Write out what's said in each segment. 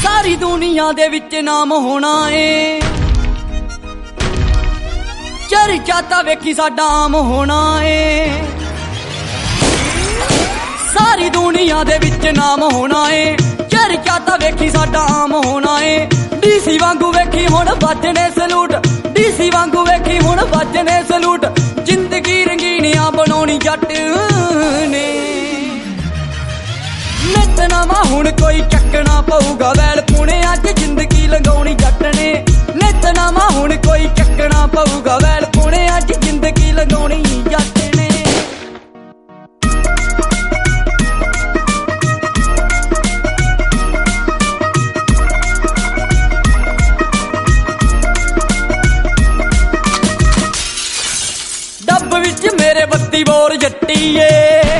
ਸਾਰੀ ਦੁਨੀਆ ਦੇ ਵਿੱਚ ਨਾਮ ਹੋਣਾ ਏ। ਚਰਚਾ ਤਾਂ ਵੇਖੀ ਸਾਡਾ ਆਮ ਹੋਣਾ ਏ। ਸਾਰੀ ਦੁਨੀਆ ਦੇ ਵਿੱਚ ਨਾਮ ਹੋਣਾ ਏ। ਚਰਚਾ ਤਾਂ ਵੇਖੀ ਸਾਡਾ ਆਮ ਹੋਣਾ ਏ। ਡੀਸੀ ਵਾਂਗੂ ਵੇਖੀ ਹੁਣ ਵੱਜਣੇ ਸਲੂਟ, ਡੀਸੀ ਵਾਂਗੂ ਵੇਖੀ ਹੁਣ ਵੱਜਣੇ ਸਲੂਟ। ਜ਼ਿੰਦਗੀ ਰੰਗੀਨੀਆਂ ਬਣਾਉਣੀ ਜੱਟ ਨੇ। ਨਿੱਤ ਨਵਾਂ ਹੁਣ ਕੋਈ ਚੱਕਣਾ ਪਊਗਾ ਵੈਲ ਪੁਣਿਆਂ 'ਚ ਜ਼ਿੰਦਗੀ ਲੰਘਾਉਣੀ ਜੱਟ ਨੇ। ਨਿੱਤ ਨਵਾਂ ਹੁਣ ਕੋਈ ਚੱਕਣਾ ਪਊਗਾ ਵੈਲ ਪੁਣਿਆਂ 'ਚ ਜ਼ਿੰਦਗੀ ਲੰਘਾਉਣੀ ਜੱਟ ਨੇ। ਡੱਬ ਵਿੱਚ ਮੇਰੇ 32 ਬੋਰ ਜੱਟੀਏ,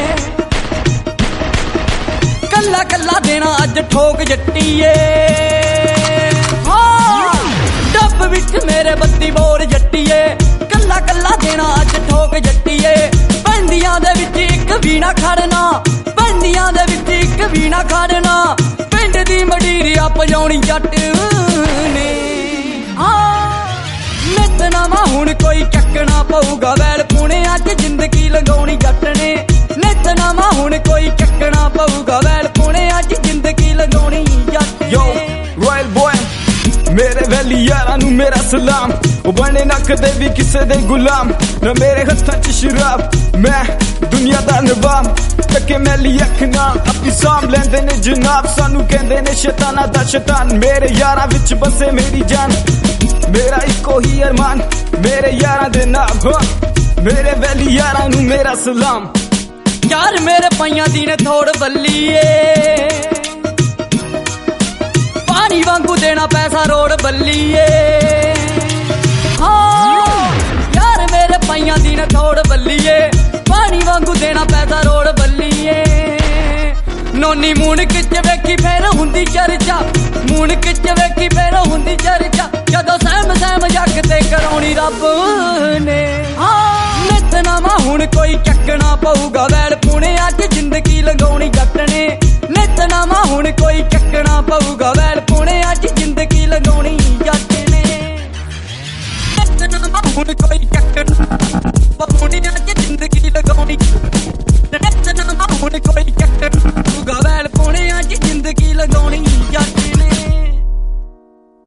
ਕੱਲਾ ਕੱਲਾ ਦੇਣਾ ਅੱਜ ਠੋਕ ਜੱਟੀਏ। ਡੱਬ ਵਿੱਚ ਮੇਰੇ 32 ਬੋਰ ਜੱਟੀਏ, ਕੱਲਾ ਕੱਲਾ ਦੇਣਾ ਅੱਜ ਠੋਕ ਜੱਟੀਏ। ਬੰਦੀਆਂ ਦੇ ਵਿੱਚ ਇੱਕ ਵੀ ਨਾ ਖੜਨਾ, ਬੰਦੀਆਂ ਦੇ ਵਿੱਚ ਇੱਕ ਵੀ ਨਾ ਖੜਨਾ। ਪਿੰਡ ਦੀ ਮਡੀਰੀਆ ਪਜਾਉਣੀ ਜੱਟ ਨੇ। ਨਿੱਤ ਨਵਾਂ ਹੁਣ ਕੋਈ ਚੱਕਣਾ ਪਊਗਾ ਵੈਲ ਪੁਣਿਆਂ 'ਚ ਜ਼ਿੰਦਗੀ ਲੰਘਾਉਣੀ ਜੱਟ ਨੇ। ਨਿੱਤ ਨਵਾਂ ਹੁਣ ਕੋਈ ਚੱਕਣਾ ਪਊਗਾ ਵੈਲ ਪੁਣਿਆਂ 'ਚ ਜ਼ਿੰਦਗੀ ਲੰਘਾਉਣੀ ਜੱਟ ਨੇ। ਰॉयल बॉय मेरे वैली यारां नू मेरा सलाम। ओ बने ना कदे भी किसे दे गुलाम, ना मेरे हत्थां च शराब, मैं दुनिया दा नवाब। तके मैली अख नाल अपनी साम लैंदे ने जनाब। सानू कहंदे ने शैताना दा शैतान। मेरे यारां विच बसे मेरी जान, मेरा इको ही अरमान। मेरे यारां दे नाम मेरे वैली यारां नू मेरा सलाम। यार मेरे पाइयां दी ने थोड़ बल्लीए, पानी वांगू देना पैसा रोड बल्लीए। यार मेरे पाइयां दी ने थोड़ बल्लीए, पानी वांगू देना पैसा रोड बल्लीए। नोनी मूनक च वेखी फेर हुंदी चर्चा, मूनक च वेखी फेर हुंदी चर्चा। जदों सहम सहम जग ते कराउणी रब ने। नित नवां हुण कोई चकना पऊगा वैल पुणियां 'च जिंदगी लंघाउणी जट ने। नित नवां हुण कोई चकना पऊगा वैल पुणियां 'च जिंदगी लंघाउणी जट ने। नित नवां हुण कोई चकना पुणियां 'च जिंदगी लंघाउणी। नित नवां हुण कोई चकना पऊगा वैल पुणियां 'च जिंदगी लंघाउणी।